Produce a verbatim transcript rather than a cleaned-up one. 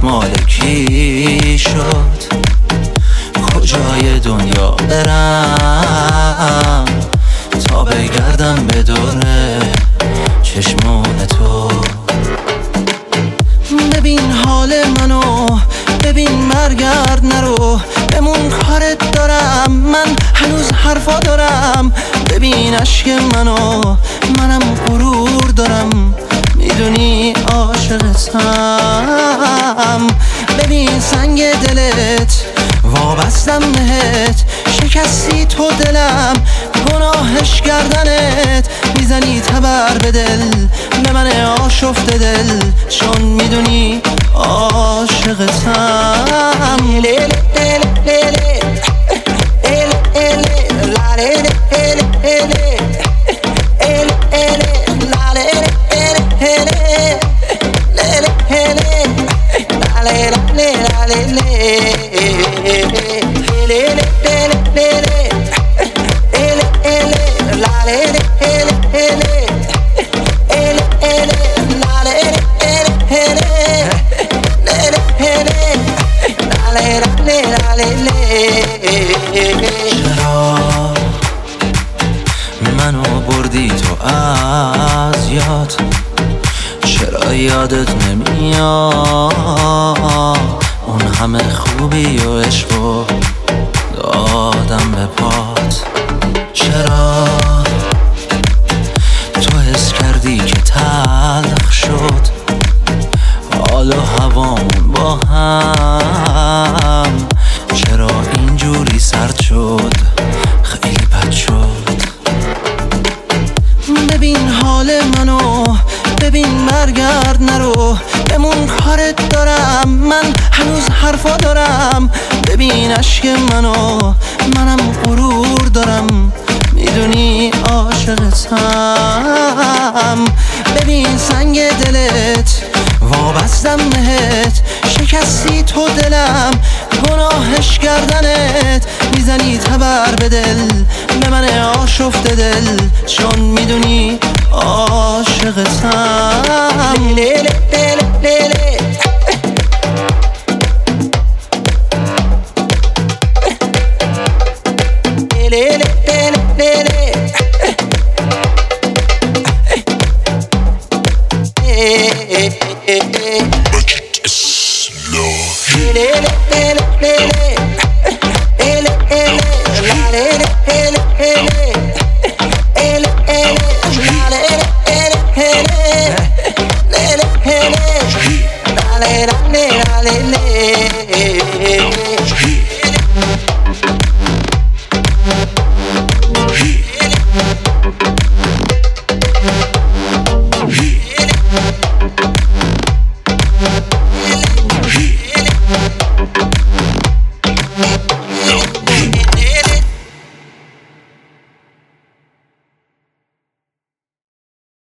مال کی شد؟ کجای دنیا برم تا بگردم به دوره چشمون تو؟ ببین حال منو، ببین برگرد نرو، بمون کارت دارم، من هنوز حرفا دارم. ببین عشق منو، منم غرور دارم، میدونی عاشقتم. ببین سنگ دلت وابستم بهت، شکستی تو دلم، گناهش گردنت، میزنی تبر به دل، به من آشفته دل، چون میدونی عاشقتم. چرا منو بردی تو از یاد؟ چرا یادت نمیاد اون همه خوبی و عشق و دادم به پات؟ چرا تو حس کردی که تلخ شد حال و هوامون با هم؟ چرا اینجوری سرد شد، خیلی بد شد؟ ببین حال منو، ببین برگرد نرو، بمون کارت دارم، من هنوز حرفا دارم. ببین عشق منو، منم غرور دارم، میدونی عاشقتم. ببین سنگ دلت وابستم بهت، شکستی تو دلم، گناهش گردنت، میزنی تبر به دل، به من آشفته دل، چون میدونی عاشقتم. لیلی لیلی لیلی لیلی لیلی Lale, lale, lale, lale.